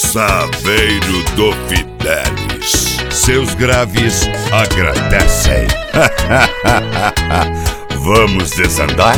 Saveiro do Fidelis. Seus graves agradecem. Vamos desandar?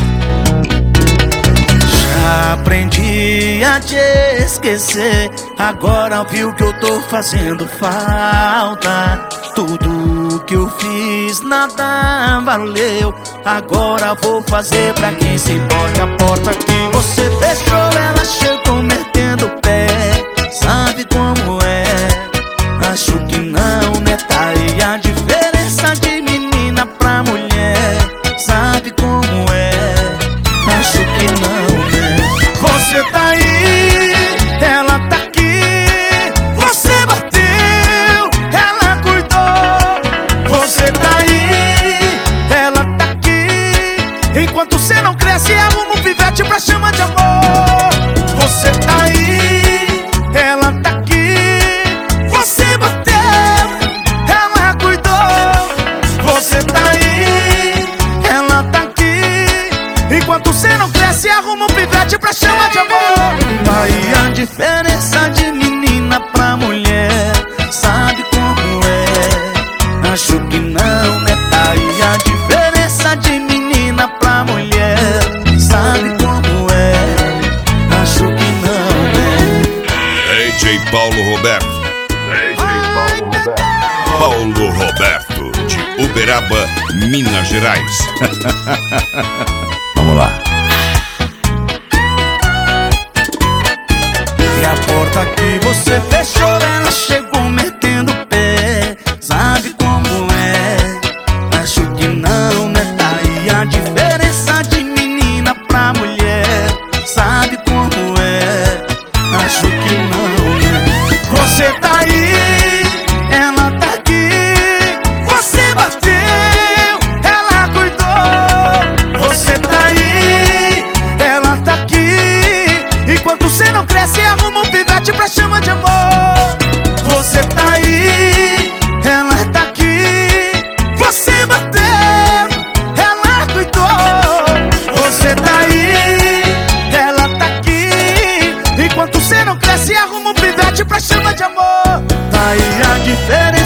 Já aprendi a te esquecer. Agora viu que eu tô fazendo falta. Tudo que eu fiz nada valeu. Agora vou fazer pra quem se importa. A porta que você fechou, ela chegou metendo o pé. Sabe como é? Acho que não, né? Tá aí a diferença de menina pra mulher. Sabe como é? Acho que não, né? Você tá aí, ela tá aqui. Você bateu, ela cuidou. Você tá aí, ela tá aqui. Enquanto você não cresce, arruma um pivete pra chama de amor. Você tá aí, ela tá aqui. Você bateu, ela cuidou. Você tá aí, ela tá aqui. Enquanto você não cresce, arruma um pivete pra chama de amor. Aí a diferença de menina pra mulher. Sabe como é? Acho que não, né? Tá aí a diferença de menina pra mulher. Sabe como é? Acho que não, né? DJ Paulo Roberto. Paulo Roberto, de Uberaba, Minas Gerais. Vamos lá. E a porta que você fechou, ela chegou metendo o pé. Sabe como é? Acho que não, né? Tá aí a diferença de menina pra mulher. Sabe como é? Acho que não, né? Você tá aí, ela tá aqui. Você bateu, ela cuidou. Você tá aí, ela tá aqui. Enquanto você não cresce, arruma um pivete pra chama de amor. Você tá aí, ela tá aqui. Você bateu, ela cuidou. Você tá aí, ela tá aqui. Enquanto você não cresce, arruma um pivete pra chama de amor. Tá aí a diferença